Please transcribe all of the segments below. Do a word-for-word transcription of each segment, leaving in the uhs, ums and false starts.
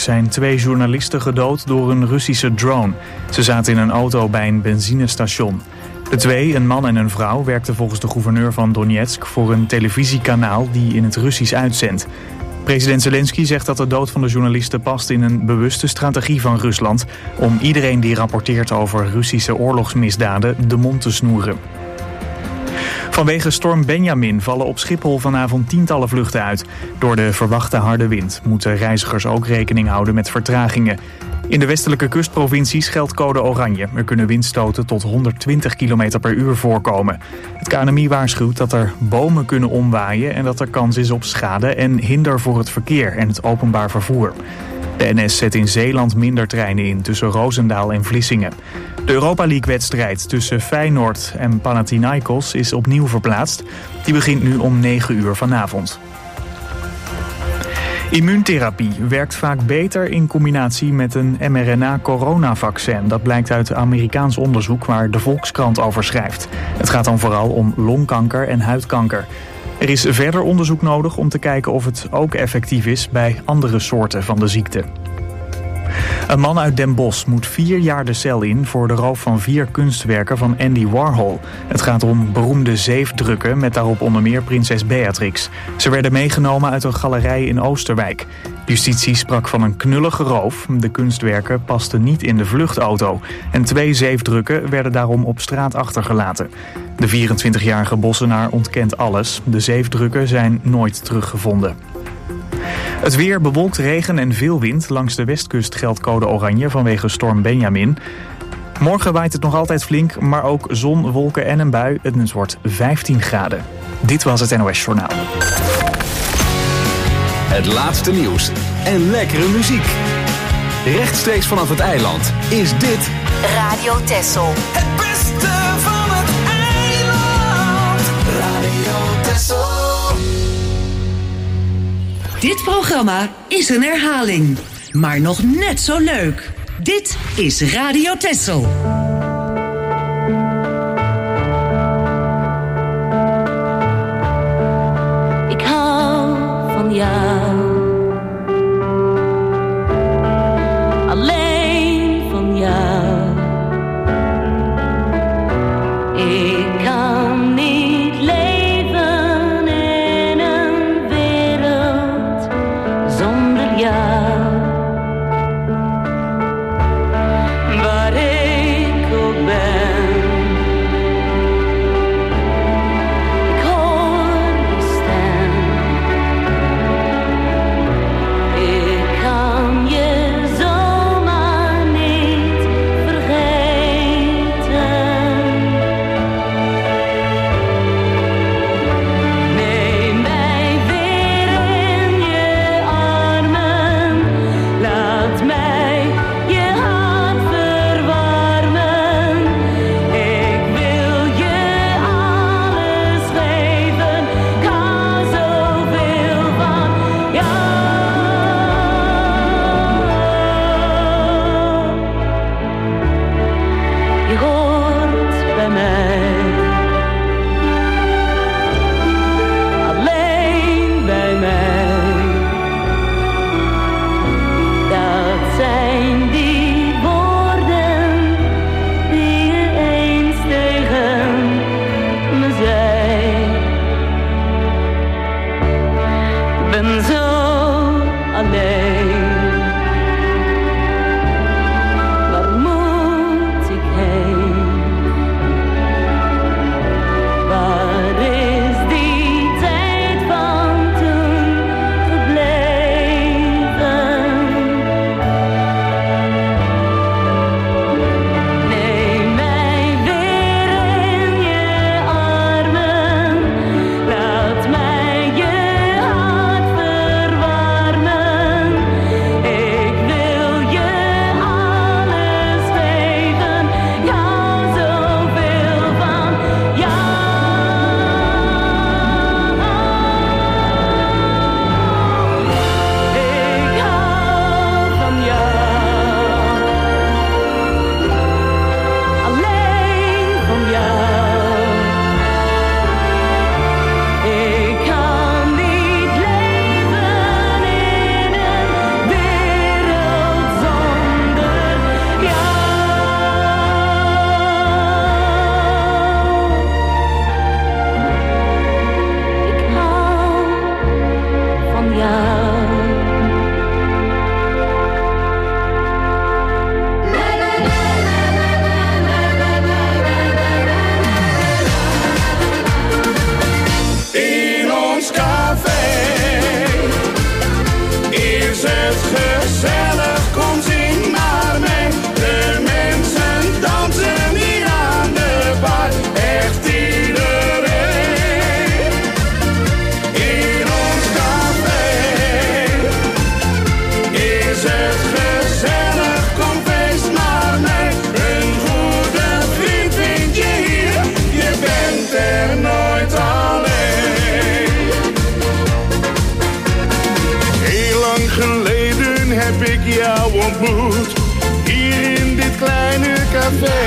zijn twee journalisten gedood door een Russische drone. Ze zaten in een auto bij een benzinestation. De twee, een man en een vrouw, werkten volgens de gouverneur van Donetsk voor een televisiekanaal die in het Russisch uitzendt. President Zelensky zegt dat de dood van de journalisten past in een bewuste strategie van Rusland om iedereen die rapporteert over Russische oorlogsmisdaden de mond te snoeren. Vanwege storm Benjamin vallen op Schiphol vanavond tientallen vluchten uit. Door de verwachte harde wind moeten reizigers ook rekening houden met vertragingen. In de westelijke kustprovincies geldt code oranje. Er kunnen windstoten tot honderdtwintig kilometer per uur voorkomen. Het K N M I waarschuwt dat er bomen kunnen omwaaien en dat er kans is op schade en hinder voor het verkeer en het openbaar vervoer. De N S zet in Zeeland minder treinen in tussen Roosendaal en Vlissingen. De Europa League-wedstrijd tussen Feyenoord en Panathinaikos is opnieuw verplaatst. Die begint nu om negen uur vanavond. Immuuntherapie werkt vaak beter in combinatie met een mRNA-coronavaccin. Dat blijkt uit Amerikaans onderzoek waar de Volkskrant over schrijft. Het gaat dan vooral om longkanker en huidkanker. Er is verder onderzoek nodig om te kijken of het ook effectief is bij andere soorten van de ziekte. Een man uit Den Bosch moet vier jaar de cel in voor de roof van vier kunstwerken van Andy Warhol. Het gaat om beroemde zeefdrukken met daarop onder meer prinses Beatrix. Ze werden meegenomen uit een galerij in Oosterwijk. Justitie sprak van een knullige roof. De kunstwerken pasten niet in de vluchtauto. En twee zeefdrukken werden daarom op straat achtergelaten. De vierentwintigjarige Bossenaar ontkent alles. De zeefdrukken zijn nooit teruggevonden. Het weer, bewolkt, regen en veel wind. Langs de westkust geldt code oranje vanwege storm Benjamin. Morgen waait het nog altijd flink, maar ook zon, wolken en een bui. Het wordt vijftien graden. Dit was het N O S Journaal. Het laatste nieuws en lekkere muziek. Rechtstreeks vanaf het eiland is dit Radio Texel. Het beste van het eiland. Radio Texel. Dit programma is een herhaling, maar nog net zo leuk. Dit is Radio Texel. Ik hou van jou. Alleen van jou. Ik kan niet leven in een wereld zonder jou. Waar ik ook ben, ik hoor je stem. Ik kan je zomaar jou ontmoet, hier in dit kleine café.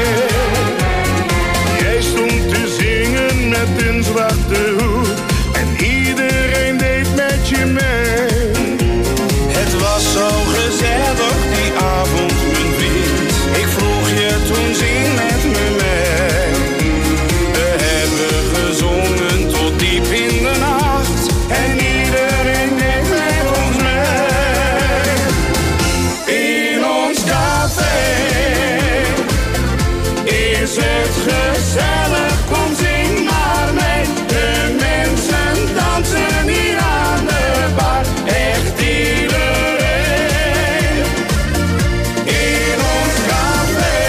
Jij stond te zingen met een zwarte hoed en iedereen deed met je mee. Het was zo gezellig die avond, mijn vriend. Ik vroeg je toen, zing met me mee. We hebben gezongen tot diep in de nacht en iedereen deed met ons mee. In ons café is het gezellig, kom zing maar mee. De mensen dansen hier aan de bar, echt iedereen. In ons café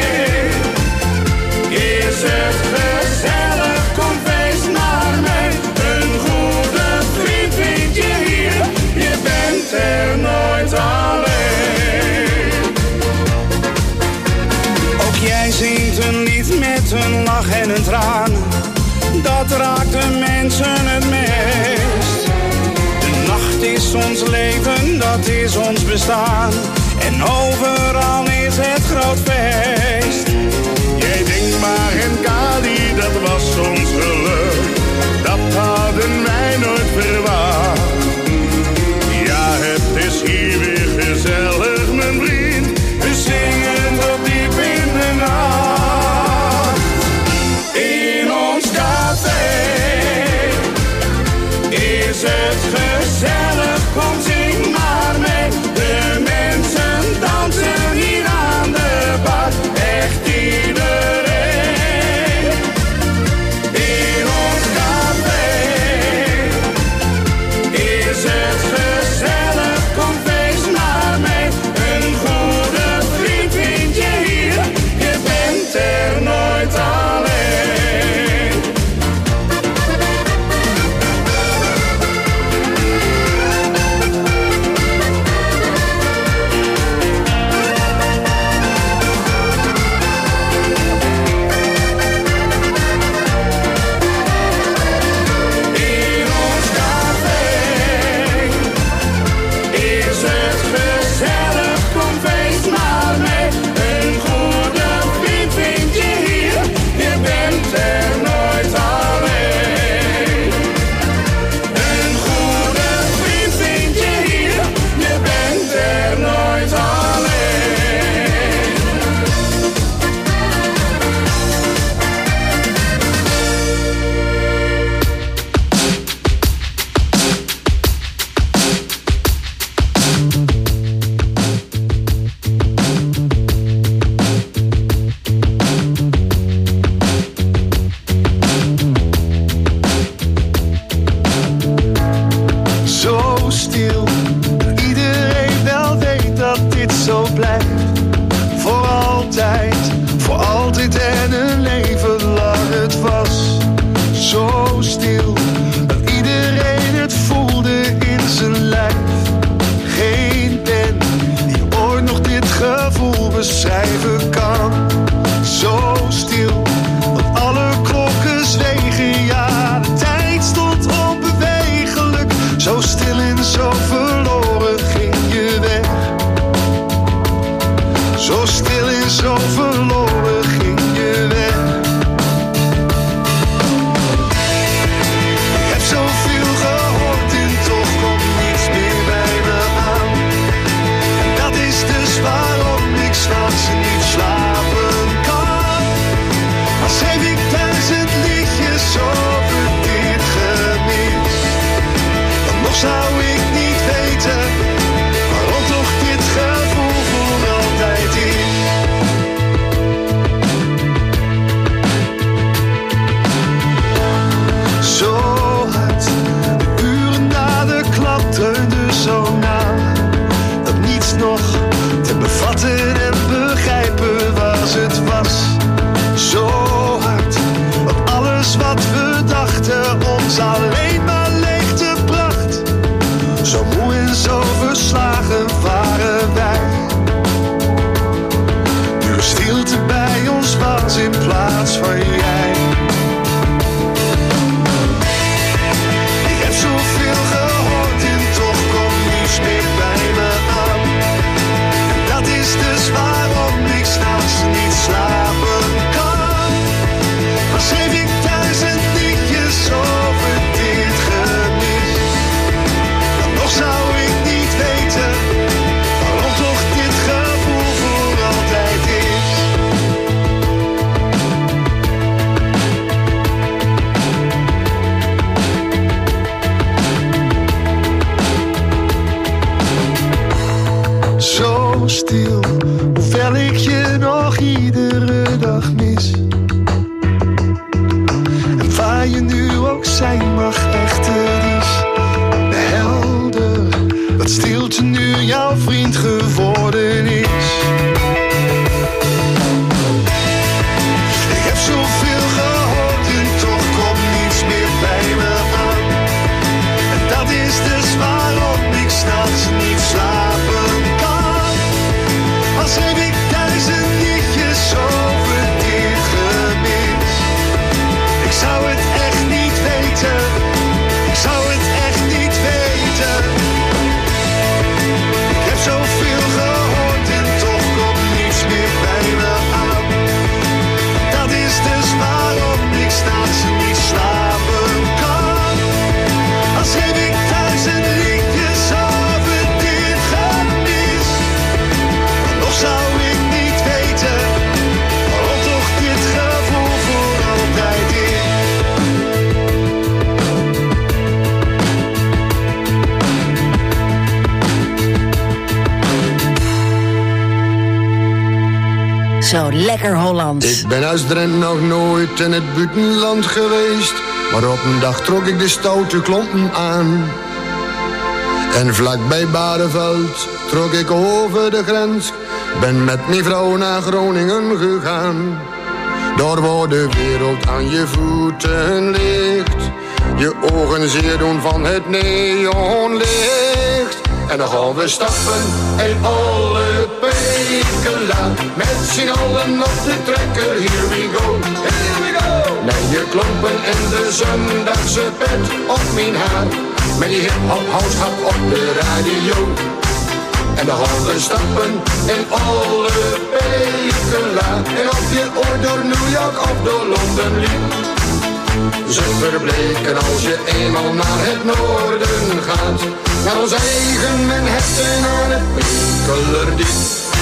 is het gezellig, kom feest maar mee. Een goede vriend vind je hier, je bent er nooit alleen. Ook jij zingt een lied met een lach en een traan, dat raakt de mensen het meest. De nacht is ons leven, dat is ons bestaan, en overal is het groot feest. Jij denkt maar en Kali, dat was ons geluk, dat hadden wij nooit verwacht. Ja, het is hier weer gezellig, mijn vriend, we zingen tot diep in de nacht. In ons café is het gezellig, kom zing maar mee. De mensen dansen hier aan de bar, echt iedereen. In ons café is het gezellig, kom feest maar mee. Een goede vriend vind je hier, je bent er nooit alleen. In ons café is het gezellig, kom feest maar mee. Een goede vriend vind je hier, je bent er nooit alleen. Een goede vriend vind je hier, je bent er nooit alleen. Zo stil, dat iedereen wel weet dat dit zo blijft. Voor altijd, voor altijd en een leven lang. Het was zo stil, dat iedereen het voelde in zijn lijf. Geen pen die ooit nog dit gevoel beschrijven kan. Zo stil, dat alle klokken zwegen, ja, de tijd stond onbewegelijk. Zo stil en zo verloren ging je weg. Zo stil en zo verloren ging je weg. Ik heb zoveel gehoord en toch komt niets meer bij me aan. En dat is dus waarom ik 's nachts niet slapen kan. Al schreef ik duizend liedjes over dit gemis, dan nog zou ik niet weten waarom toch dit gevoel voor altijd is. Zo hard, de uren na de klap dreunden zo na, dat niets nog te bevatten en begrijpen was. Het was zo hard, dat alles wat we dachten ons alleen maar leegte bracht. Zo moe en zo verslagen waren wij, nu er stilte bij ons was in plaats van jij. Ik heb zoveel gehoord en toch komt niets meer bij me aan. me stil, hoewel ik je nog iedere dag mis. En waar je nu ook zijn mag, echt het is helder dat stilte nu jouw vriend geworden is. Ik heb zoveel gehoord en toch komt niets meer bij me aan. En dat is dus waarom ik s'nachts niet slapen kan. Als heb ik duizend liedjes over dit gemis. Ik zou het echt niet weten, ik zou het echt niet weten. Ik heb zoveel gehoord en toch komt niets meer bij me aan. Dat is dus waarom ik s'nachts niet slapen kan. Als heb ik duizend liedjes over dit gemis. Nog zou ik niet weten waarom toch dit gevoel voor altijd is. Zo, lekker Hollands. Ik ben als Drent nog nooit in het buitenland geweest, maar op een dag trok ik de stoute klompen aan. En vlak bij Bareveld trok ik over de grens, ben met mijn vrouw naar Groningen gegaan. Daar waar de wereld aan je voeten ligt, je ogen zeer doen van het neonlicht. En dan gaan we stappen in alle Pekela, met z'n allen op de trekker, here we go, here we go. Naar je klompen en de zondagse pet op mijn haar, met die hip-hop houtschap op de radio. En dan gaan we stappen in alle Pekela, en op je oor door New York of door Londen liep. Ze verbleken als je eenmaal naar het noorden gaat, naar ons eigen Manhattan aan het Pekelerdiep.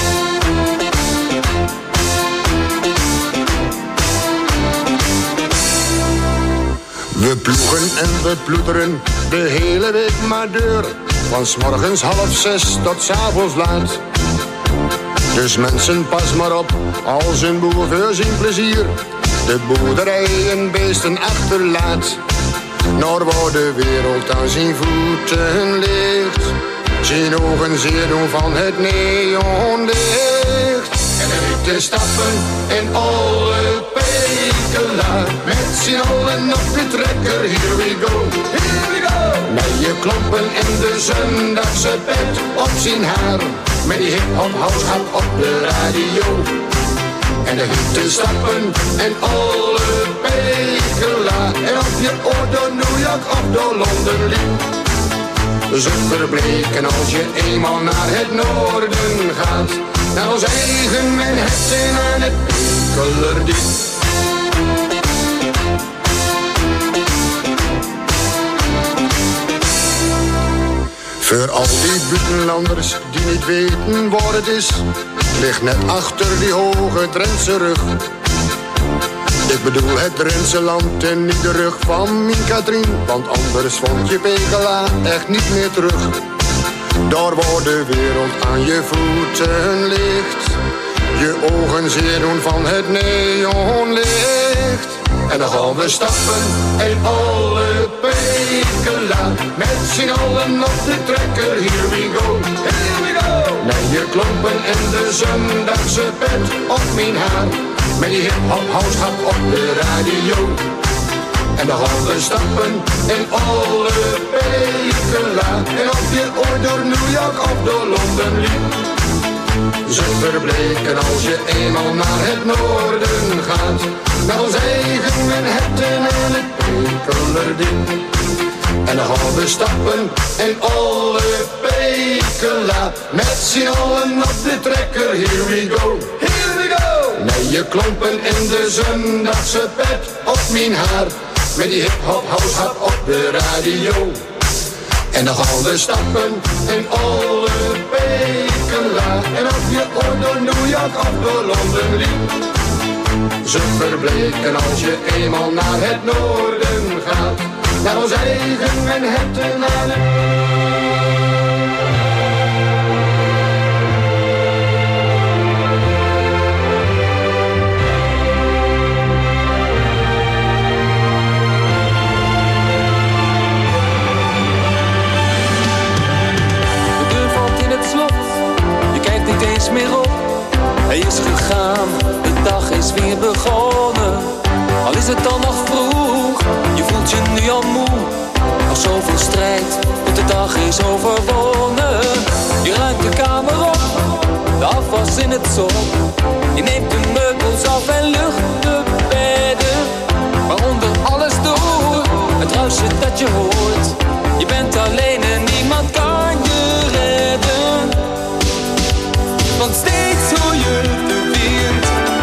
We ploegen en we ploeteren de hele week maar deur, van 's morgens half zes tot 's avonds laat. Dus mensen, pas maar op, als een boer voor zijn plezier de boerderij en beesten achterlaat. Naar waar de wereld aan zijn voeten ligt, zijn ogen zeer doen van het neonlicht. En er te stappen in alle Pekela, met z'n allen op de trekker, here we go, here we go. Naar je klompen en de zondagse pet op zijn haar, met die hip-hop houtschap op de radio. En de hitte stappen en alle Pekela, en op je oor door New York of door Londen liep. Ze verbleken als je eenmaal naar het noorden gaat, naar ons eigen Manhattan aan het Pekelerdiep. Voor al die buitenlanders die niet weten waar het is, ligt net achter die hoge Drentse rug. Ik bedoel het Drentse land en niet de rug van mijn Katrien, want anders vond je Pekela echt niet meer terug. Daar waar de wereld aan je voeten ligt, je ogen zeer doen van het neonlicht. En dan gaan we stappen in alle Pekela, met z'n allen op de trekker, here we go, here we go. Naar je klompen en de zondagse pet op mijn haar, met die hip-hop houtschap op de radio. En dan gaan we stappen in alle Pekela, en op je oor door New York of door Londen liep. Ze verbleken als je eenmaal naar het noorden gaat, naar ons eigen Manhattan en het Pekelerdiep. En dan gaan we stappen in alle Pekela, met z'n allen op de trekker, here we go, here we go. Naar je klompen en de zondagse pet op mijn haar, met die hip-hop houtschap op de radio. En dan gaan we stappen in alle Pekela, en op je oor door New York of door Londen liep. Ze verbleken als je eenmaal naar het noorden gaat, naar ons eigen Manhattan aan het niks meer op. Hij is gegaan, de dag is weer begonnen. Al is het dan nog vroeg, je voelt je nu al moe. Nog zoveel strijd, tot de dag is overwonnen. Je ruimt de kamer op, de afwas in het zon. Je neemt de meubels af en lucht de bedden. Maar onder alles door, het ruisje dat je hoort. Je bent alleen en niemand kan je redden. Want steeds hoor je de wind.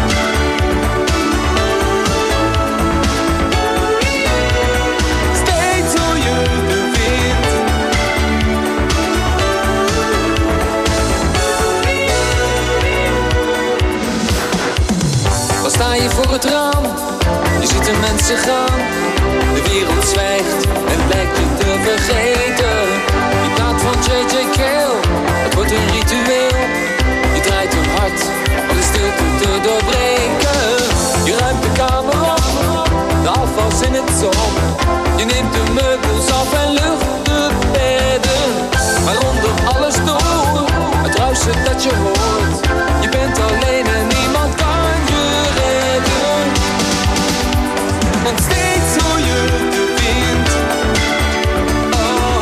Steeds hoor je de wind. Dan sta je voor het raam, je ziet de mensen gaan. De wereld zwijgt en blijkt je te vergeten. Die plaat van J J Cale, het wordt een ritueel. Je draait hem hard om de stilte te doorbreken. Je ruimt de kamer op, de afwas in het zon. Je neemt de meubels af en lucht de bedden. Maar onder alles door, het ruisen dat je hoort. Je bent alleen en niemand kan je redden. Want steeds hoor je de wind. Oh,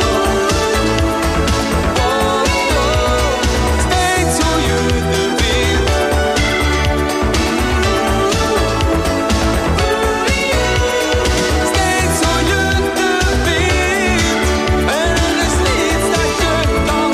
oh, oh. Steeds hoor je de wind. Steeds hoor je de wind. En er is niets dat je kan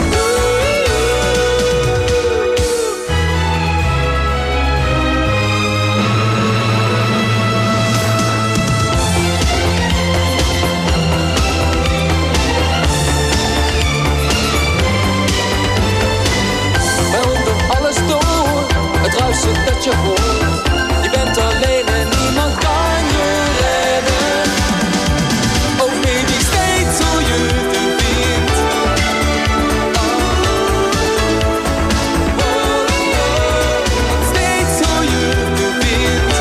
dat je hoort. Je bent alleen en niemand kan je redden. Oh baby, steeds hoor je de wind. Oh, oh, oh. Steeds hoor je de wind.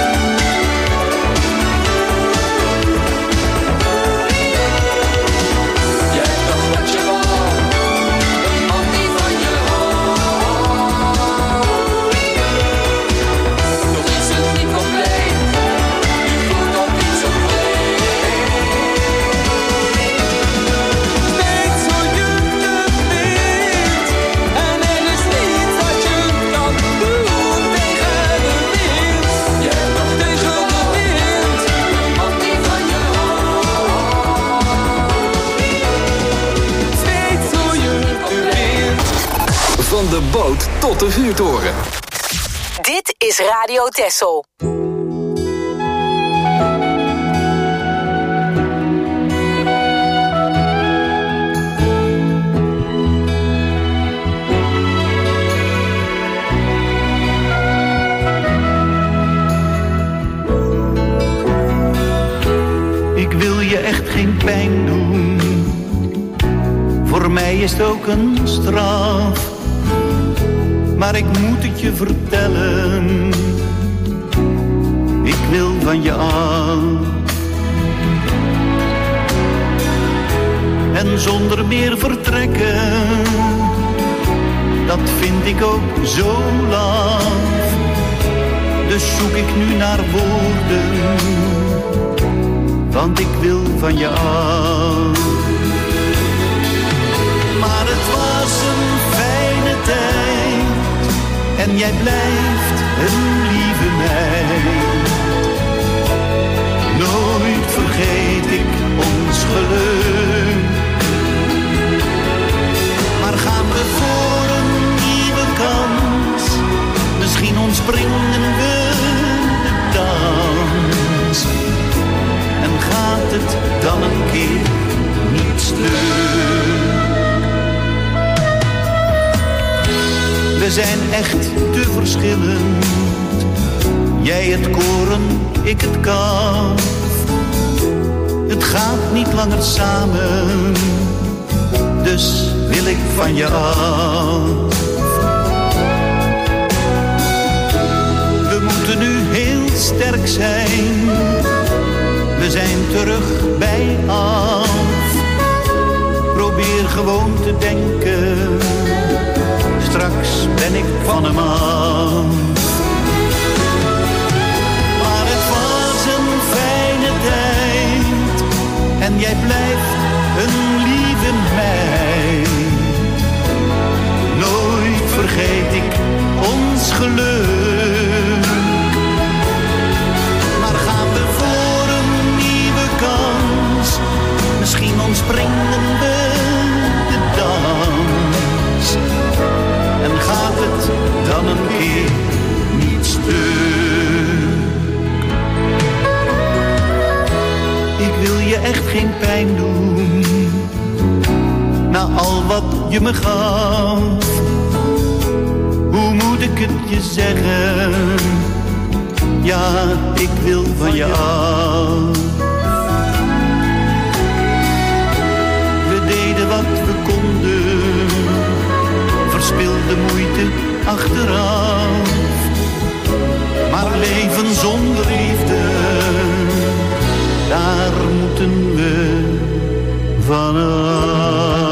Je hebt nog wat je wou, een man die van je houdt. Van de boot tot de vuurtoren. Dit is Radio Texel. Ik wil je echt geen pijn doen. Voor mij is het ook een straf. Maar ik moet het je vertellen. Ik wil van je af. En zonder meer vertrekken. Dat vind ik ook zo laf. Dus zoek ik nu naar woorden. Want ik wil van je af. Maar het was een fijne tijd. En jij blijft een lieve meid. Nooit vergeet ik ons geluk. Maar gaan we voor een nieuwe kans. Misschien ontspringen we de dans. En gaat het dan een keer niet stuk. We zijn echt te verschillend. Jij het koren, ik het kalf. Het gaat niet langer samen. Dus wil ik van je af. We moeten nu heel sterk zijn. We zijn terug bij af. Probeer gewoon te denken. Straks ben ik van hem af. Maar het was een fijne tijd en jij blijft een lieve meid. Nooit vergeet ik ons geluk. Maar gaan we voor een nieuwe kans, misschien ontspringen we de dans. En gaat het dan een keer niet stuk? Ik wil je echt geen pijn doen, na al wat je me gaf. Hoe moet ik het je zeggen? Ja, ik wil van je af. We deden wat we konden, verspilde moeite achteraf. Maar leven zonder liefde, daar moeten we vanaf.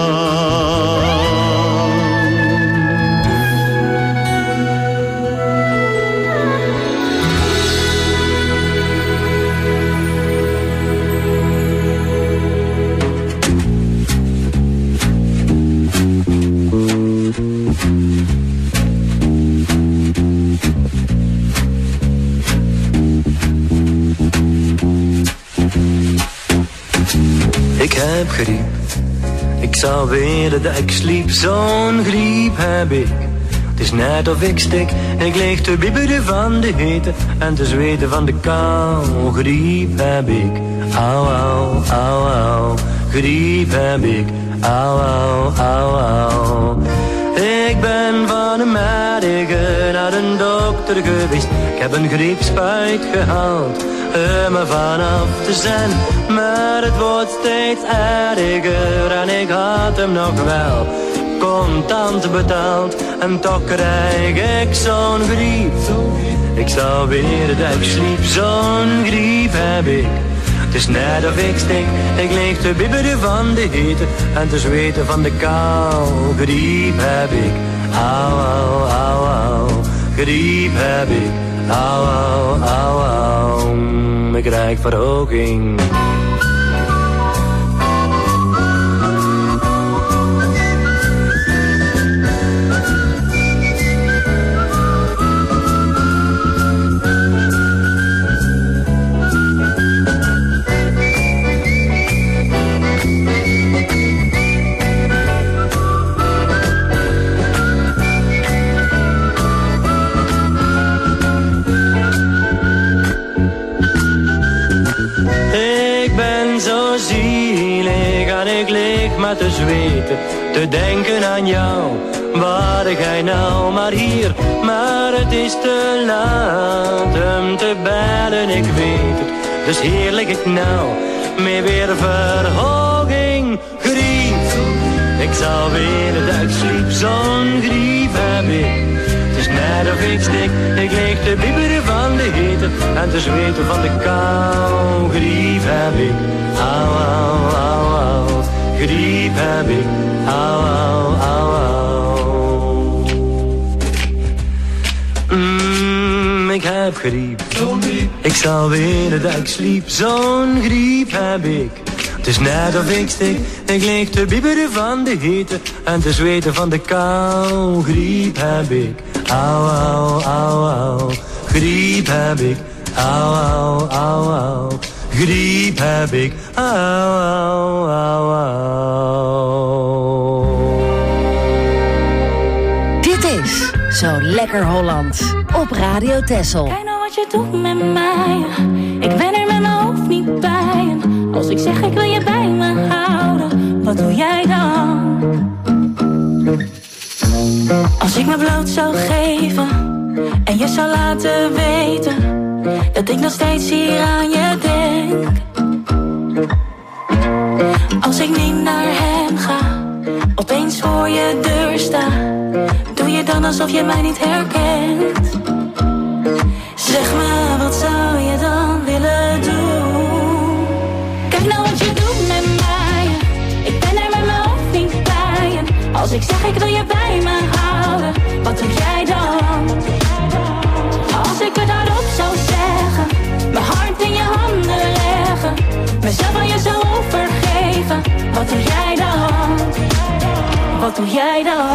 Ik heb griep, ik zou willen dat ik sliep, zo'n griep heb ik. Het is net of ik stik, ik lig te bibberen van de hitte en te zweten van de kou. Griep heb ik, au au, au au, griep heb ik, au au, au au. Ik ben van een mediger naar een dokter geweest, ik heb een griepspuit gehaald om er vanaf te zijn, maar het wordt steeds erger en ik had hem nog wel contant betaald en toch krijg ik zo'n griep. Ik zou willen dat ik sliep, zo'n griep heb ik. Het is net of ik stik, ik lig te bibberen van de hitte en te zweten van de kou. Griep heb ik, au au, au au, griep heb ik, au au, au au, ik krijg verhoging. Te zweten, te denken aan jou. Waar jij nou maar hier, maar het is te laat om te bellen, ik weet het. Dus hier lig ik nou, mee weer verhoging, griep. Ik zou willen dat ik sliep, zo'n griep heb ik. Het is net of ik stik, ik lig te bibberen van de hitte en te zweten van de kou. Griep heb ik, au au, au au. Griep heb ik, au au, au au. Mm, ik heb griep, ik zou willen dat ik sliep, zo'n griep heb ik. Het is net of ik stik, ik lig te bibberen van de hitte en te zweten van de kou. Griep heb ik, au au, au au. Griep heb ik, au au, au au. Griep heb ik, au, au, au, au. Dit is Zo Lekker Hollands op Radio Texel. Kijk nou wat je doet met mij. Ik ben er met mijn hoofd niet bij. En als ik zeg ik wil je bij me houden, wat doe jij dan? Als ik me bloot zou geven en je zou laten weten dat ik nog steeds hier aan je denk. Als ik niet naar hem ga, opeens voor je deur sta, doe je dan alsof je mij niet herkent. Zeg me, wat zou je dan willen doen? Kijk nou wat je doet met mij. Ik ben er met mijn hoofd niet bij. En als ik zeg ik wil je bij me houden, wat doe jij dan? wat doe jij dan?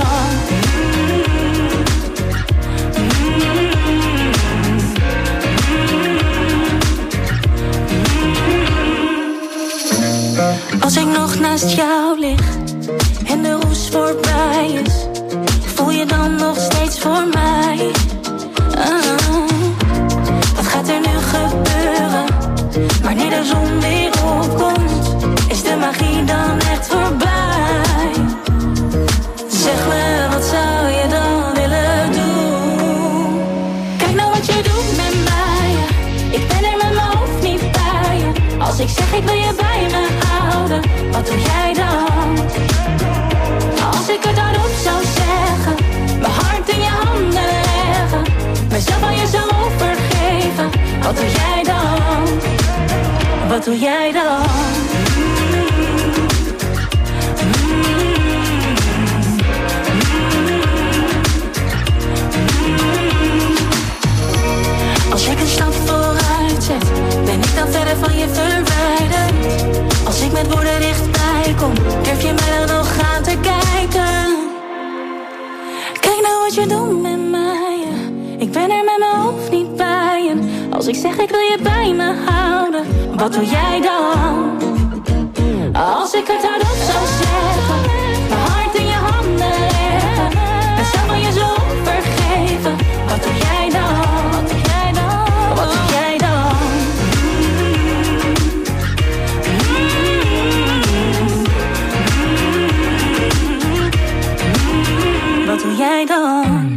Als ik nog naast jou lig en de roes voorbij is, voel je dan nog steeds voor mij? Ah, wat gaat er nu gebeuren? Wanneer de zon weer opkomt, is de magie dan echt voorbij? Zeg me, wat zou je dan willen doen? Kijk nou wat je doet met mij. Ik ben er met mijn hoofd niet bij je. Als ik zeg ik wil je bij me houden, wat doe jij dan? Als ik het hardop zou zeggen, mijn hart in je handen leggen, mezelf aan je zou overgeven, wat doe jij dan? Wat doe jij dan? Als ik een stap vooruit zet, ben ik dan verder van je verwijderd. Als ik met woorden dichtbij kom, durf je mij dan nog aan te kijken. Kijk nou wat je doet met mij. Ik ben er met mijn hoofd niet bij. En als ik zeg ik wil je bij me houden, wat doe jij dan? Als ik het hardop zou zeggen, mijn hart in je handen leggen, mezelf aan je zo vergeven, wat doe jij dan? Wat doe jij dan? Wat doe jij dan? Wat doe jij dan?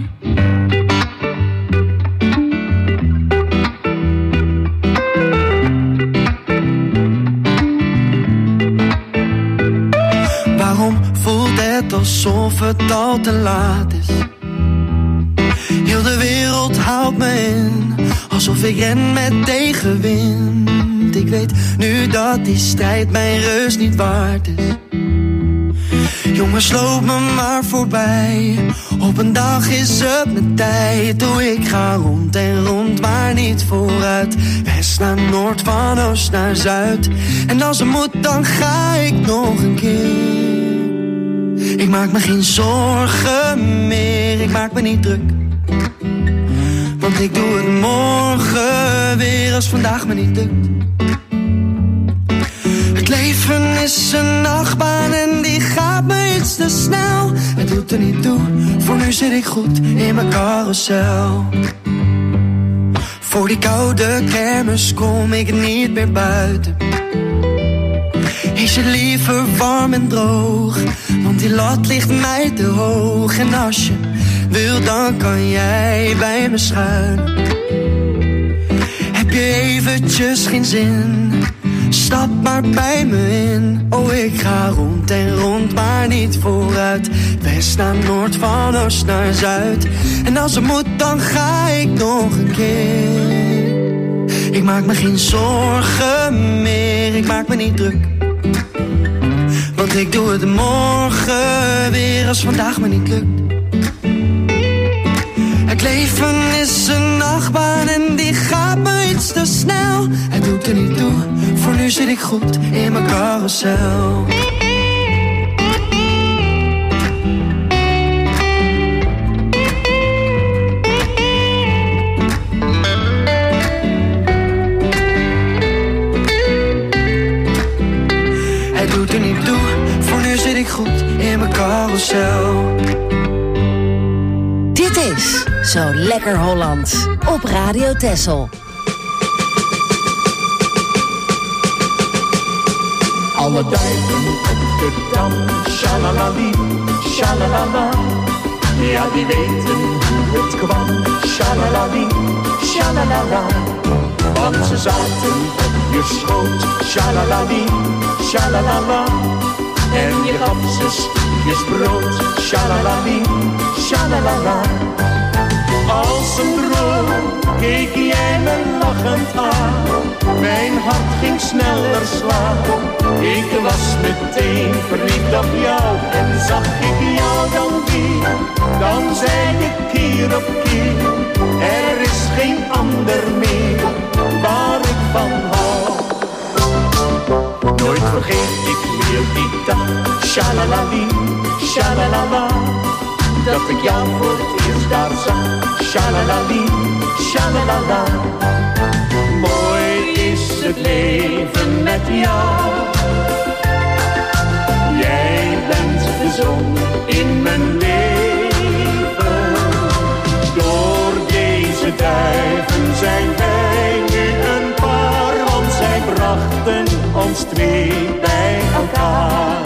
Waarom voelt het alsof het al te laat is? Heel de wereld houdt me in, alsof ik ren met tegenwind. Ik weet nu dat die strijd mijn rust niet waard is. Jongens, loop me maar voorbij. Op een dag is het mijn tijd. Oh, ik ga rond en rond, maar niet vooruit. West naar noord, van oost naar zuid. En als het moet, dan ga ik nog een keer. Ik maak me geen zorgen meer, ik maak me niet druk. Want ik doe het morgen weer als vandaag me niet lukt. Het leven is een achtbaan en die gaat me iets te snel. Het doet er niet toe, voor nu zit ik goed in mijn carousel. Voor die koude kermis kom ik niet meer buiten. Ik zit liever warm en droog, want die lat ligt mij te hoog. En als je wil, dan kan jij bij me schuilen. Heb je eventjes geen zin, stap maar bij me in. Oh, ik ga rond en rond, maar niet vooruit. West naar noord, van oost naar zuid. En als het moet, dan ga ik nog een keer. Ik maak me geen zorgen meer, ik maak me niet druk. Want ik doe het morgen weer als vandaag me niet lukt. Het leven is een achtbaan en die gaat me iets te snel. Het doet er niet toe, voor nu zit ik goed in mijn carousel. Het doet er niet toe, voor nu zit ik goed in mijn carousel. Dit is Zo Lekker Holland op Radio Texel. Alle duiven op de dam, shalalali, shalalala. Ja, die weten hoe het kwam, shalalali, shalalala. Want ze zaten op je schoot, shalalali, shalalala. En je gaf ze stukjes brood, shalalali, shalalala. Als een droom keek jij me lachend aan. Mijn hart ging sneller slaan. Ik was meteen verliefd op jou. En zag ik jou dan weer, dan zei ik keer op keer. Er is geen ander meer waar ik van hou. Nooit vergeet ik meer die dag, shalalali, shalalala, dat ik jou voor het eerst daar zag. Shalalali, shalalala, mooi is het leven met jou. Jij bent de zon in mijn leven. Door deze duiven zijn wij nu een paar, want zij brachten ons twee bij elkaar.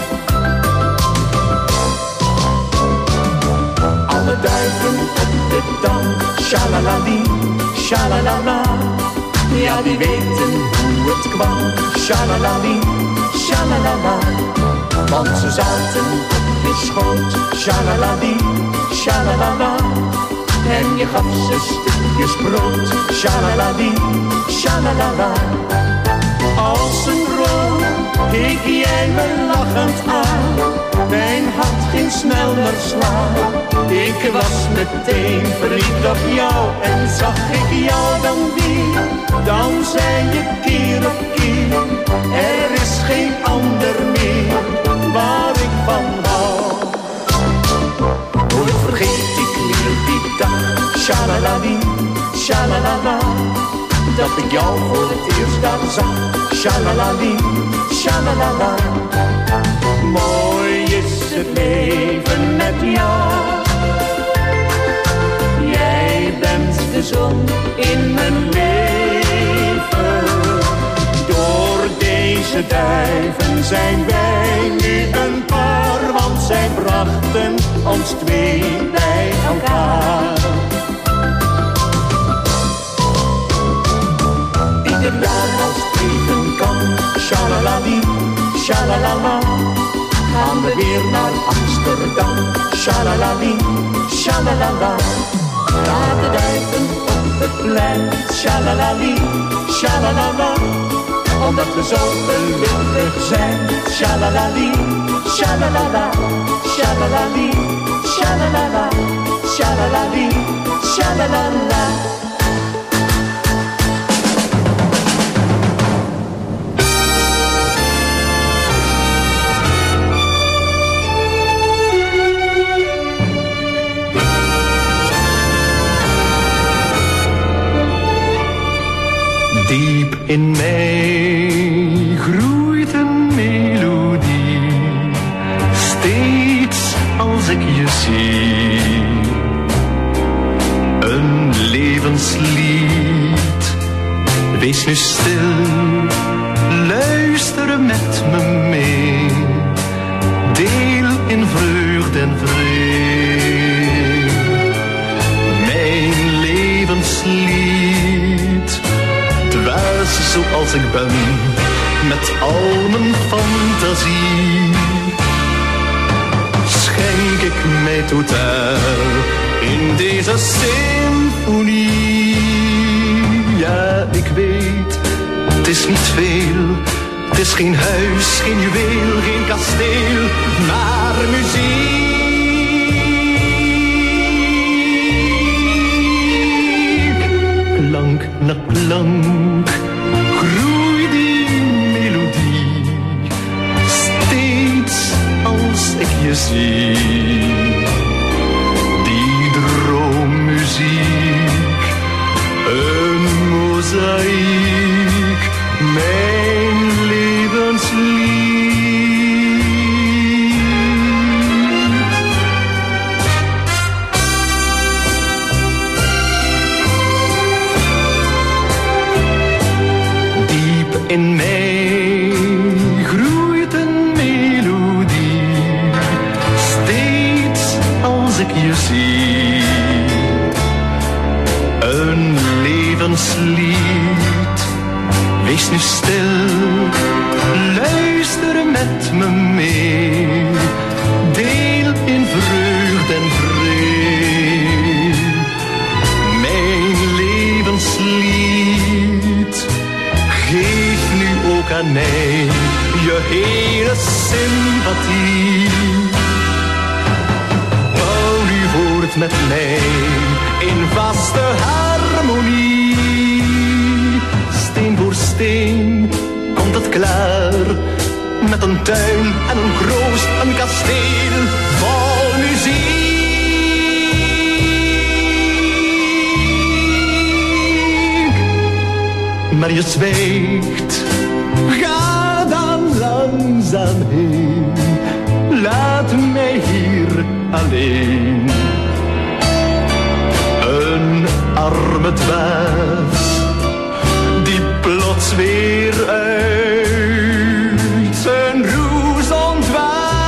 Alle duiven op de dam, shalalali, shalalala. Ja, die weten hoe het kwam, shalalali, shalalala. Want ze zaten op je schoot, shalalali, shalalala. En je gaf ze stukjes brood, shalalali, shalalala. Als een droom keek jij me lachend aan. Mijn hart ging sneller slaan. Ik was meteen verliefd op jou. En zag ik jou dan weer, dan zei je keer op keer. Er is geen ander meer waar ik van hou. Nooit vergeet ik meer die dag, shalalali, shalalala. Dat ik jou voor het eerst daar zag, shalalali, shalalala. Mooi is het leven met jou. Jij bent de zon in mijn leven. Door deze duiven zijn wij nu een paar, want zij brachten ons twee bij elkaar. Ieder jaar als het even kan, shalalali, shalalala. Gaan we weer naar Amsterdam, shalalali, shalalala. Daar de duiven op het plein, shalalali, shalalala. Omdat we zo gelukkig zijn, shalalali, shalalala, shalalali, shalalala, shalalali, shalalala. Diep in mij groeit een melodie, steeds als ik je zie. Een levenslied, wees nu stil, luister met me mee. Deel in vreugde en vrede mijn levenslied. Dwaas zoals ik ben, met al mijn fantasie, schenk ik mij totaal in deze symfonie. Ja, ik weet, het is niet veel, het is geen huis, geen juweel, geen kasteel, maar muziek. Klank na klank groeit die melodie, steeds als ik je zie. Die droommuziek, een mozaïek, mijn levenslied. In mij groeit een melodie, steeds als ik je zie. Een levenslied, wees nu stil, luister met me mee. Deel in vreugde en vrede mijn levenslied. Geef nu ook aan mij je hele sympathie. Bouw nu voort met mij in vaste harmonie. Steen voor steen komt het klaar, met een tuin en een kroost, een kasteel vol muziek. Maar je zwijgt, ga dan langzaam heen, laat mij hier alleen. Een arme dwaas, die plots weer uit zijn roes ontwaakt.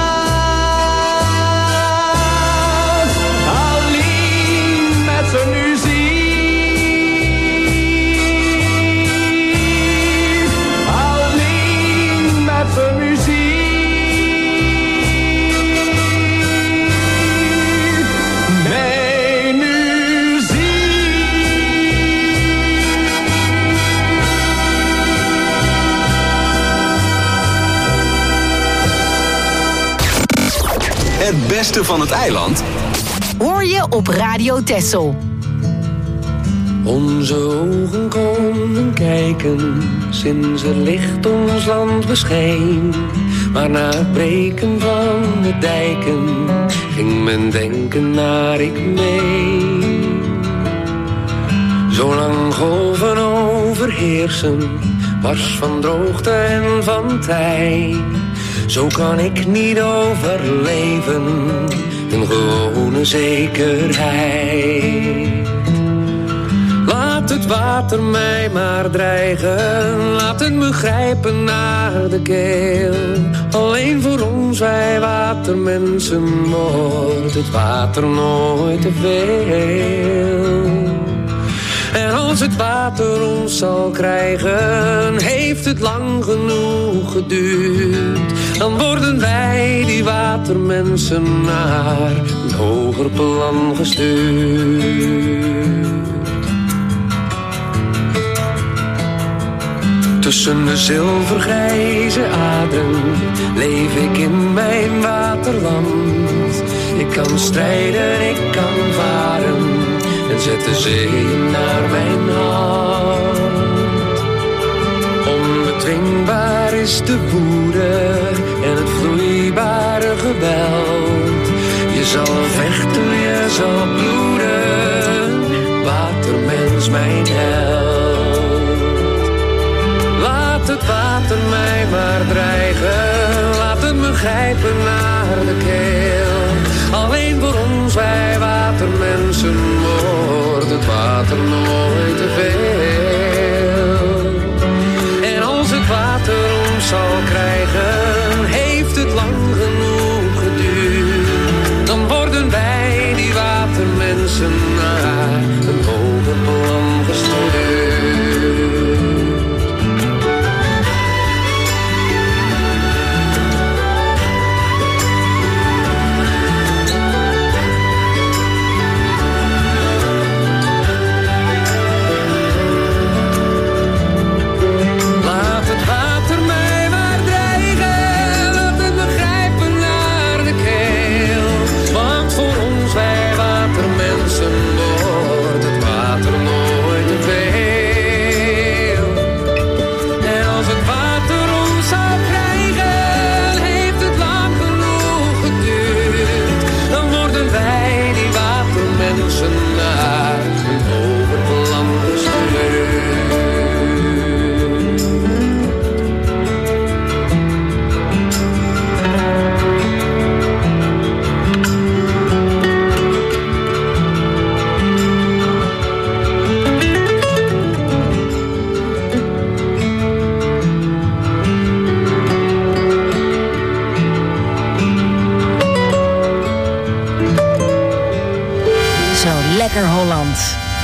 Alleen met zijn muziek, alleen met zijn muziek. Mijn Het beste van het eiland hoor je op Radio Texel. Onze ogen konden kijken sinds het licht ons land bescheen. Maar na het breken van de dijken ging men denken naar ik mee. Zolang golven overheersen, wars van droogte en van tij. Zo kan ik niet overleven, een gewone zekerheid. Laat het water mij maar dreigen, laat het me grijpen naar de keel. Alleen voor ons, wij watermensen, wordt het water nooit te veel. En als het water ons zal krijgen, heeft het lang genoeg geduurd. Dan worden wij, die watermensen, naar een hoger plan gestuurd. Tussen de zilvergrijze aderen leef ik in mijn waterland. Ik kan strijden, ik kan varen en zet de zee naar mijn hand. Onbedwingbaar is de woede en het vloeibare geweld. Je zal vechten, je zal bloeden, watermens mijn held. Laat het water mij maar dreigen, laat het me grijpen naar de keel. Alleen voor ons, wij watermensen, wordt het water nooit te veel. En als het water ons zal krijgen, heeft het lang genoeg geduurd. Dan worden wij, die watermensen, naar een hoger plan gestuurd. Lekker Holland.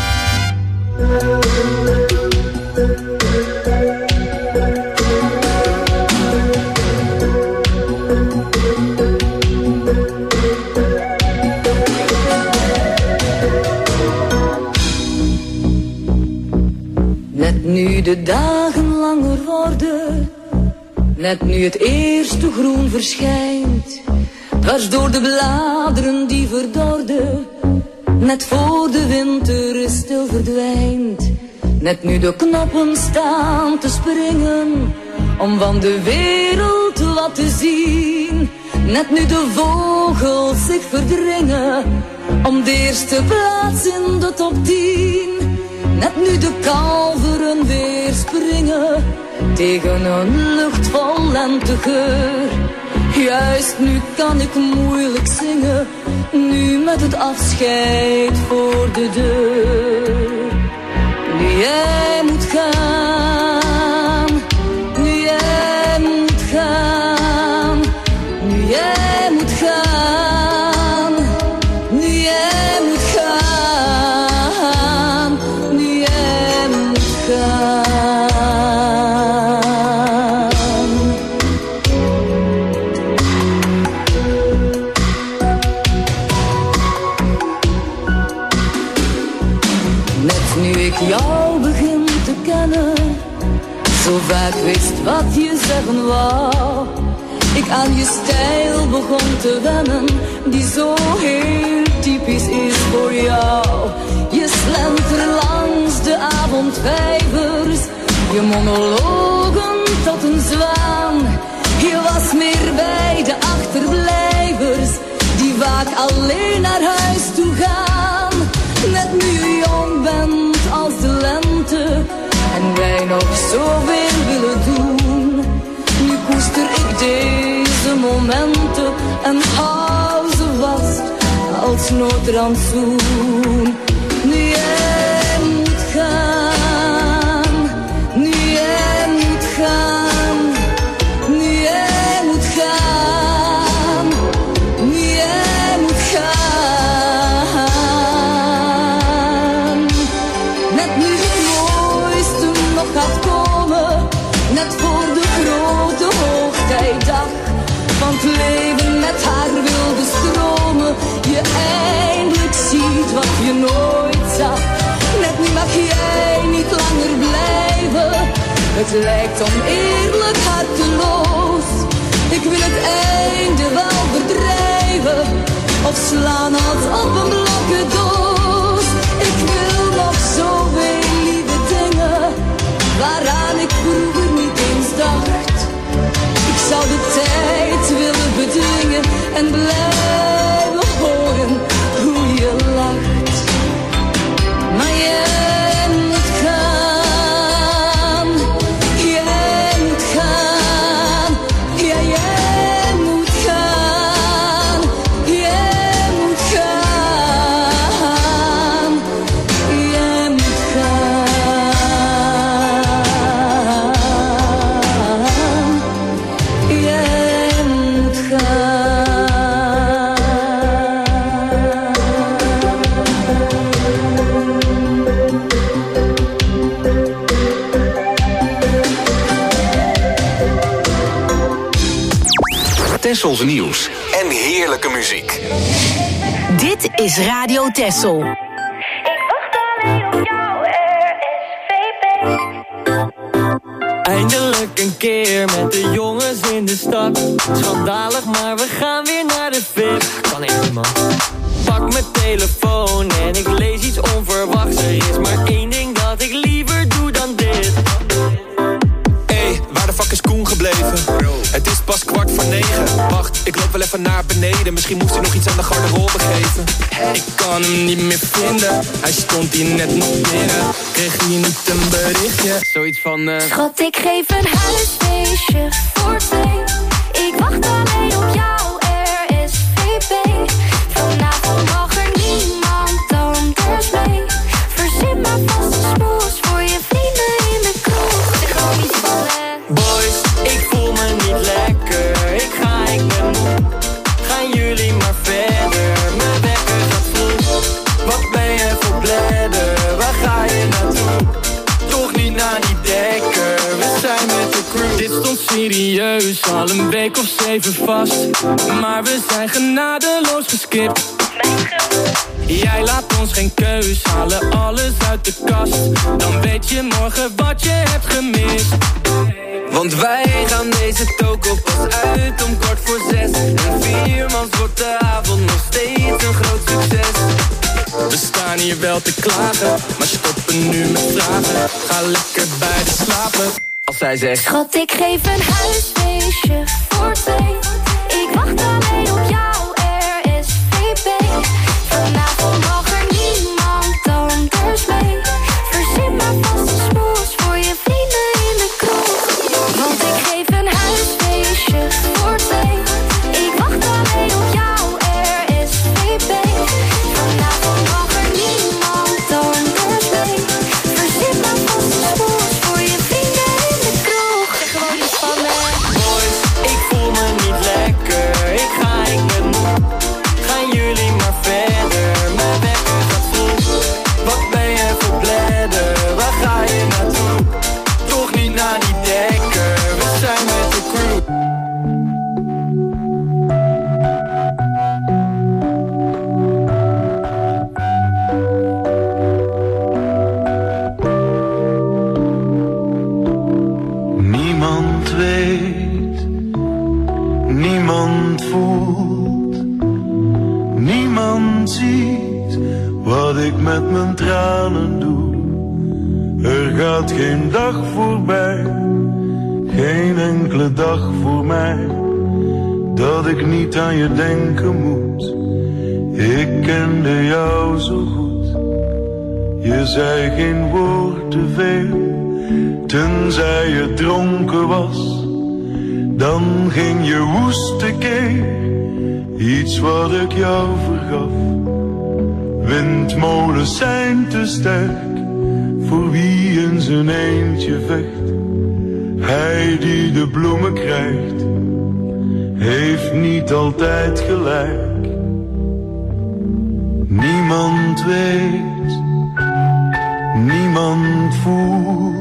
Net nu de dagen langer worden, net nu het eerste groen verschijnt, dwars door de bladeren die verdorden, net voor de winter stil verdwijnt. Net nu de knoppen staan te springen om van de wereld wat te zien. Net nu de vogels zich verdringen, om de eerste plaats in de top tien. Net nu de kalveren weer springen, tegen een lucht vol lentegeur. Juist nu kan ik moeilijk zingen, nu met het afscheid voor de deur. Nu jij moet gaan, nu jij moet gaan, nu jij moet gaan, nu jij moet gaan, nu jij moet gaan. Jou begin te kennen, zo vaak wist wat je zeggen wou. Ik aan je stijl begon te wennen, die zo heel typisch is voor jou. Je slentert langs de avondvijvers, je monologen tot een zwaan. Je was meer bij de achterblijvers, die vaak alleen naar huis toe gaan. Net nu je jong bent als de lente en wij nog zoveel willen doen. Nu koester ik deze momenten en hou ze vast als noodrantsoen. Nu jij moet gaan, nu jij moet gaan, nu jij moet gaan, nu jij moet gaan. Gaat komen, net voor de grote hoogtijdag van het leven met haar wilde stromen. Je eindelijk ziet wat je nooit zag. Net nu mag jij niet langer blijven. Het lijkt oneerlijk harteloos. Ik wil het einde wel verdrijven of slaan als op een blokken doos. Ik wil nog zoveel lieve dingen waaraan ik vroeger niet eens dacht. Ik zou de tijd willen bedwingen en blijven horen hoe je lacht. Maar jij moet gaan, jij moet gaan, ja jij moet gaan, jij moet gaan, jij moet gaan. Tessels nieuws en heerlijke muziek. Dit is Radio Tessel. Ik wacht alleen op jou, R S V P. Eindelijk een keer met de jongens in de stad. Schandalig, maar we gaan weer naar de vis. Kan echt niet, man. Pak mijn telefoon en ik lees iets onverwachts. Er is maar één ding dat ik liever doe dan dit. Hey, waar de fuck is Koen gebleven? Het is pas kwart voor negen. Wacht, ik loop wel even naar beneden. Misschien moest hij nog iets aan de garderobe geven. Ik kan hem niet meer vinden. Hij stond hier net nog binnen. Kreeg hier niet een berichtje? Zoiets van... Uh... Schat, ik geef een huisfeestje voor twee. Ik wacht alleen op jou, R S V P. Vanavond mag er niemand anders mee. Verzin maar vast een smoes voor je vrienden in de kroeg. Zeg gewoon iets van... Uh... Boys, ik voel me niet lekker. Ik ga, ik ben moe. Gaan jullie maar verder. Mijn wekker gaat vroeg. Wat ben je voor bladder? Waar ga je naartoe? Toch niet naar die dekker. We zijn met de crew. Dit stond serieus al een week of zeven vast. Maar we zijn genadeloos geskipt. Jij laat ons geen keus, halen alles uit de kast. Dan weet je morgen wat je hebt gemist. Want wij gaan deze toko pas uit om kwart voor zes. En viermans wordt de avond nog steeds een groot succes. We staan hier wel te klagen, maar stoppen nu met vragen. Ga lekker bij de slapen. Als zij zegt, schat, ik geef een huisfeestje voor twee. Ik wacht alleen op jou, R S V P. Vanavond mag er niemand anders mee. Verzin maar vast een smoes voor je vrienden in de kroeg. Want ik geef een huisfeestje voor twee. Ik wacht alleen op jou, R S V P. Vanavond mag er niemand anders mee. Verzin maar vast een smoes voor je vrienden in de kroeg. Zeg gewoon iets van me. boys, ik voel me niet lekker. Ik ga, ik ben moe. Gaan jullie maar verder. Mijn wekker gaat vroeg. Wat ben je voor bladder? Waar ga je naartoe? Toch niet naar die dekker. We zijn met de crew. Niemand weet, niemand voelt, niemand ziet wat ik met mijn tranen doe. Er gaat geen dag voorbij, geen enkele dag voor mij, dat ik niet aan je denken moet. Ik kende jou zo goed, je zei geen woord te veel. Tenzij je dronken was, dan ging je woest tekeer. Iets wat ik jou vergaf. Windmolens zijn te sterk voor wie in zijn eentje vecht. Hij die de bloemen krijgt, heeft niet altijd gelijk. Niemand weet, niemand voelt,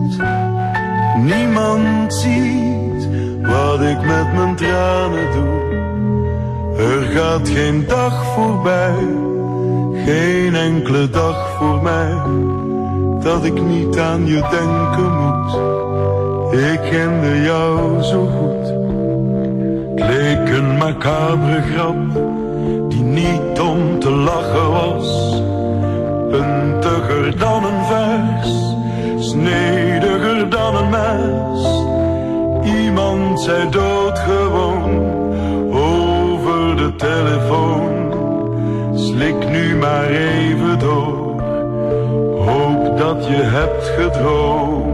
niemand ziet wat ik met mijn tranen doe. Er gaat geen dag voorbij, geen enkele dag voor mij, dat ik niet aan je denken moet. Ik kende jou zo goed. Het leek een macabere grap, die niet om te lachen was. Puntiger dan een vers, snediger dan een mes. Iemand zei doodgewoon over de telefoon. Slik nu maar even door, hoop dat je hebt gedroomd.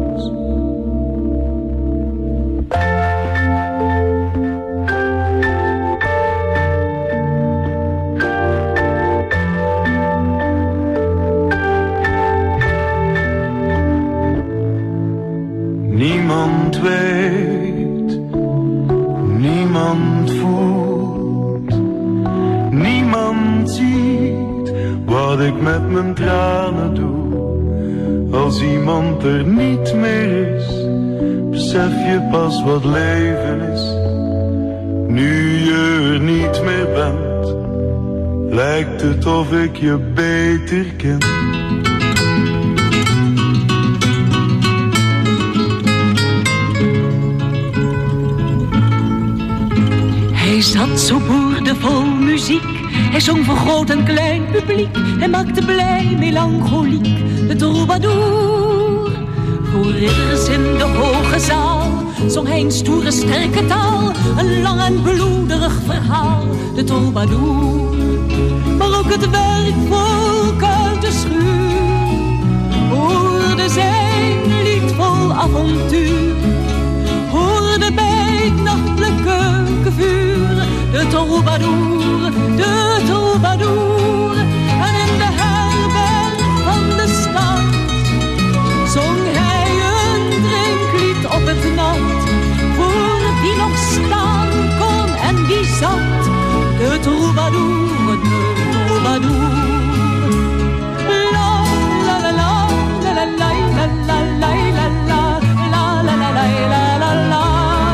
Niemand weet, niemand voelt, niemand ziet wat ik met mijn tranen doe. Als iemand er niet meer is, besef je pas wat leven is. Nu je er niet meer bent, lijkt het of ik je beter ken. Hij zat zo boerdevol muziek. Hij zong voor groot en klein publiek. Hij maakte blij, melancholiek, de troubadour. Voor ridders in de hoge zaal zong hij een stoere, sterke taal. Een lang en bloederig verhaal, de troubadour. Maar ook het werkvolk uit de schuur hoorde zijn lied vol avontuur. Hoorde bij het nachtelijke vuur de troubadour, de troubadour. En in de herberg van de stad zong hij een drinklied op het nat. Voor wie nog staan kon en wie zat, de troubadour, de troubadour. La la la la la la la la la la la la la la la la la.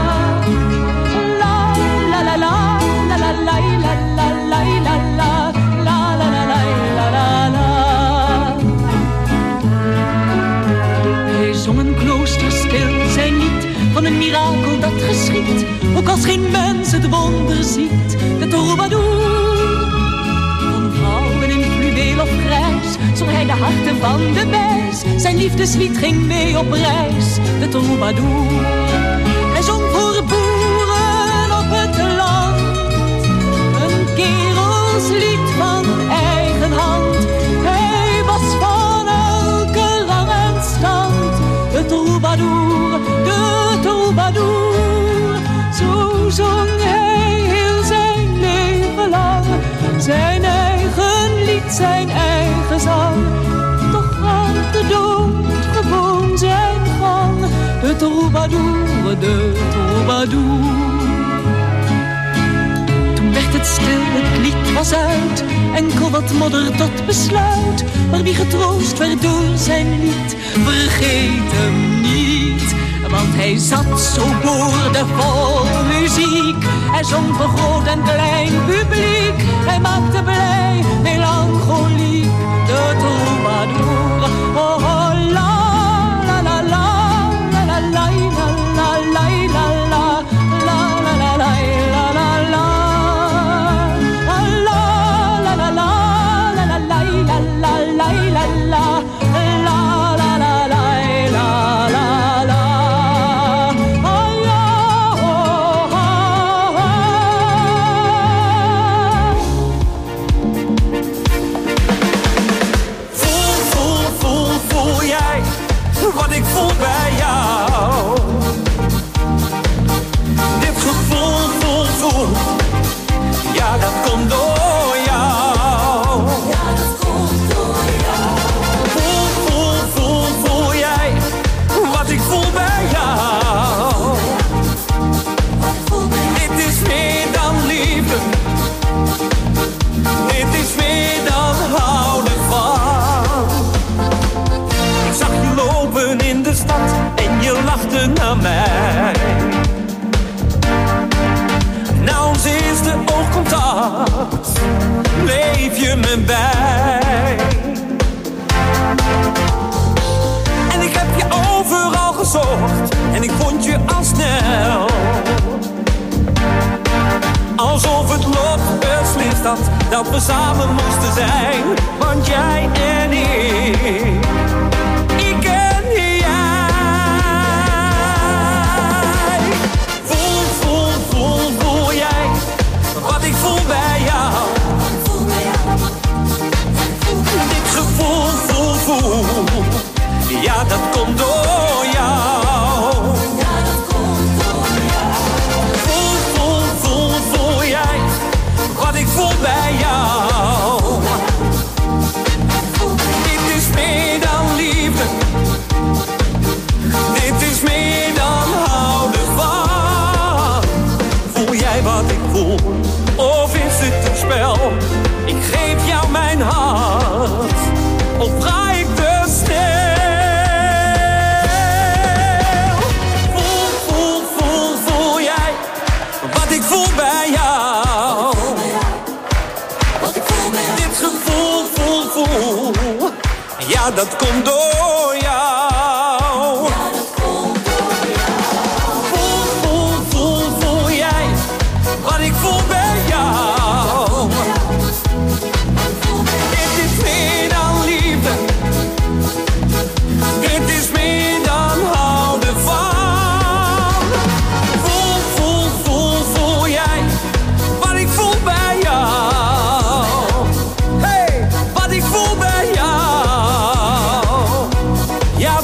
Hij zong een kloosterstil zijn lied van een mirakel dat geschiet, ook als geen mens het wonder ziet. De troubadour van vrouwen in fluweel of grijs zong hij de harten van de wijs. Zijn liefdeslied ging mee op reis, de troubadour. Hij zong voor boeren op het land, een kerelslied van eigen hand. Hij was van elke rang en stand, de troubadour, de troubadour. Zo zong hij heel zijn leven lang, zijn eigen lied, zijn eigen zang. Toch gaat de dood gewoon zijn gang, de troubadour, de troubadour. Toen werd het stil, het lied was uit, enkel wat modder tot besluit. Maar wie getroost werd door zijn lied, vergeet hem niet. Want hij zat zo boordevol muziek. Hij zong voor groot en klein publiek. Hij maakte blij, melancholiek, de troubadour. Oh, oh, la, la, la, la, la, la, la, la, la, la, la, la, la, la, la, la, la, la. Naar mij. Na ons eerste oogcontact bleef je me bij. En ik heb je overal gezocht en ik vond je al snel. Alsof het lot beslist had dat we samen moesten zijn. Want jij en ik, ik en jij. Wat ik voel bij jou. Dit gevoel, voel, voel. Ja, dat komt door jou. Voel, voel, voel, voel jij. Wat ik voel bij jou. Dit is meer dan liefde. Dit is meer dan houden van. Voel jij wat ik voel? Of is het een spel? Ik geef jou mijn hart. Of ga ik te snel? Voel, voel, voel, voel jij wat ik voel bij jou? Dit gevoel, voel, voel. Ja, dat komt door jou. Voel, voel, voel, voel jij wat ik voel bij jou. Dit is meer dan liefde. Dit is meer dan houden van. Voel, voel, voel, voel jij wat ik voel bij jou. Hey, wat ik voel bij jou. Ja,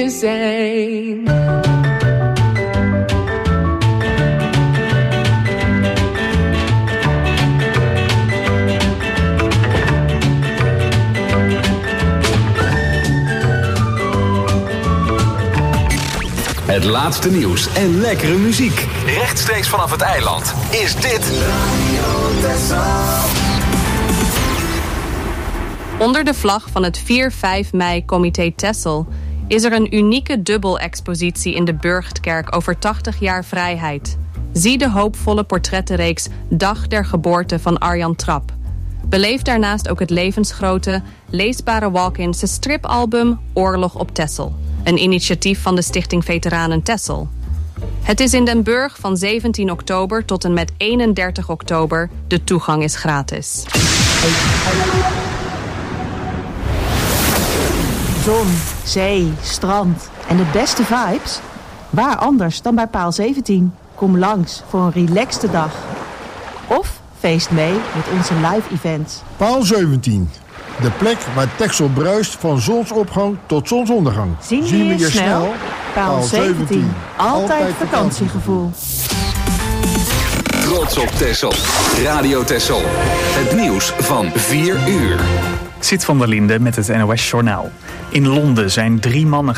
je zijn. Het laatste nieuws en lekkere muziek. Rechtstreeks vanaf het eiland is dit Radio Texel. Onder de vlag van het vier vijf mei Comité Texel is er een unieke dubbelexpositie in de Burchtkerk over tachtig jaar vrijheid. Zie de hoopvolle portrettenreeks Dag der Geboorte van Arjan Trap. Beleef daarnaast ook het levensgrote, leesbare walk-ins stripalbum Oorlog op Texel. Een initiatief van de Stichting Veteranen Texel. Het is in Den Burg van zeventien oktober tot en met eenendertig oktober. De toegang is gratis. Zon, zee, strand en de beste vibes? Waar anders dan bij Paal zeventien? Kom langs voor een relaxte dag. Of feest mee met onze live events. Paal zeventien. De plek waar Texel bruist van zonsopgang tot zonsondergang. Zien we je snel? Paal zeventien. Altijd vakantiegevoel. Trots op Texel. Radio Texel. Het nieuws van vier uur. Siet van der Linde met het N O S Journaal. In Londen zijn drie mannen